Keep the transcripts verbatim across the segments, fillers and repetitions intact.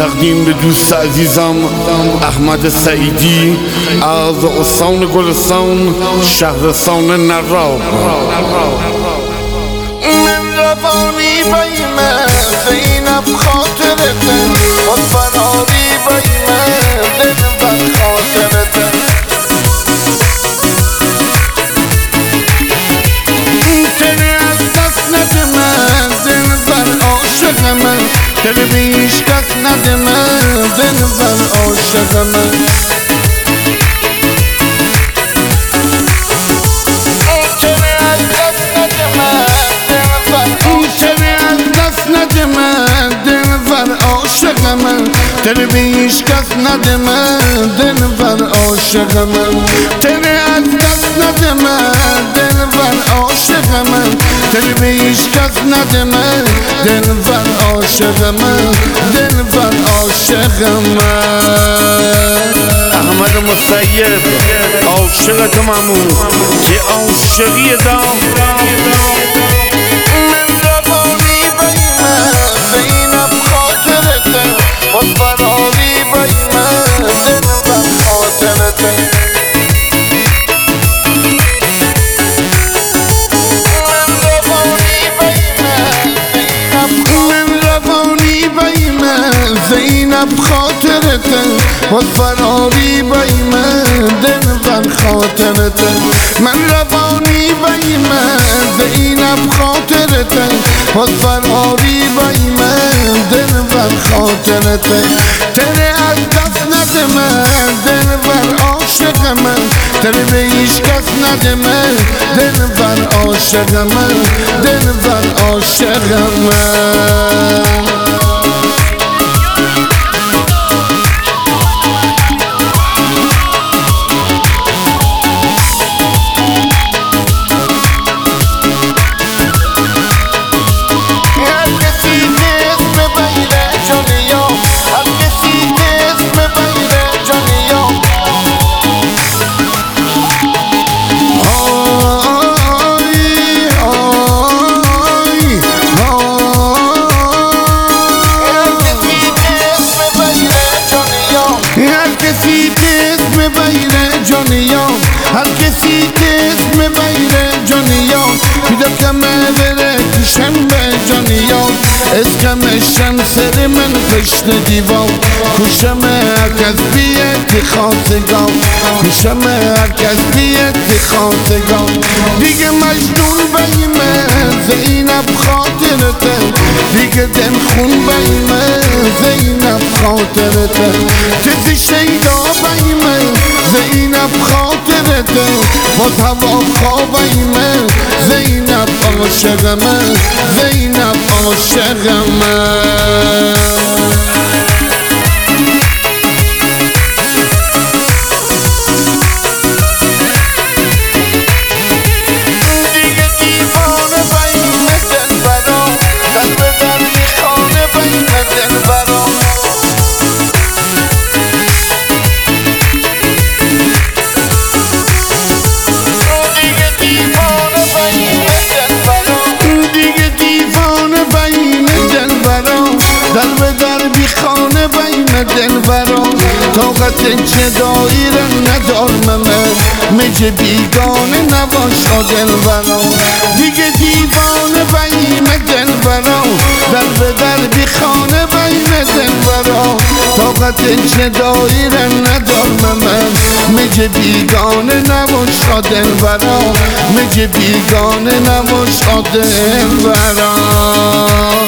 تقدیم به دوست عزیزم احمد سعیدی از استان گلستان شهرستان نراب. من روانی بیم زینب خاطرته و فراری بیم دل بر خاطرته. تنه از دست نده من دل بر عاشق من، دل به هیچ کس نده من دل بر عاشق من. دل به هیچ کس نده من دل بر عاشق من. دل از دست نده من دل بر عاشق من، دل به هیچ کس نده من دل بر عاشق من، دل بر عاشق من. احمد مسید عاشق ممون که عاشقی دام. من روانی بیم زینب خاطرته و فراری بیم دل بر خاطرته. زینب خاطرته و فراری بیم دل بر خاطرته. من روانی بیم زینب خاطرته و فراری بیم دل بر خاطرته. دل از دست نده من دل بر عاشق من، دل به هیچ کس نده من دل بر عاشق من، دل بر عاشق من. هر کسی اسم بیر جانیام پیدا کمه بره کشم به جانیام. اسکمشن سر من پشت دیوام، کشم هر کس بیت خواستگام، کشم هر کس بیت خواستگام. دیگه مجنون بیمه زینب خاطرته، دیگه دل خون بیمه زینب خاطرته. کسی شیدا بیمه زینب خاطرته، باز هوا خوابیمه زینب عاشق من، زینب عاشق من. دیگه دیوانه بیمه دل برا، در به در میخانه بیمه دل برا. در به در بی خانه بین دل برام، طاقت چه دایره ندارم من، میگه بیگانه نباشا دل برام. دیگه دیوانه بین دل برام، در به در بی خانه بین دل برام، طاقت چه دایره ندارم من، میگه بیگانه نباشا دل برام، میگه بیگانه نباشا دل برام.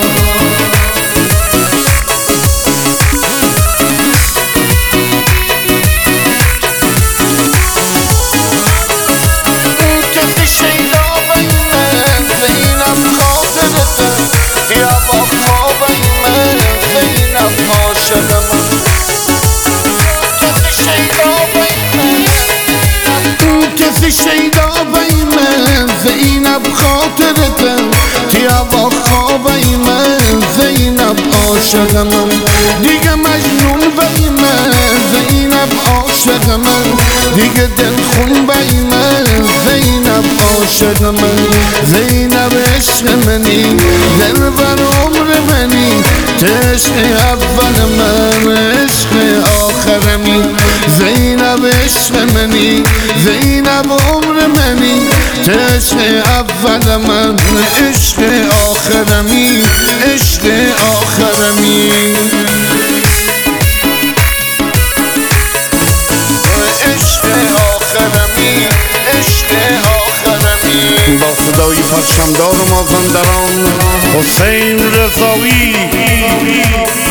کسی شیدا بیمه زینب خاطرته، تیابا خوابیمه زینب عاشق من. دیگه مجنون بیمه زینب عاشق من، دیگه دل خون بیمه زینب عاشق من. زینب عشق منی دل بر عمر منی، عشق اول من عشق آخرمی زینب عشق منی زینب عمر منی عشق اول من عشق آخرمی عشق آخرمی عشق آخرمی عشق آخرمی با صدای پرچمدار مازندران حسین رضایی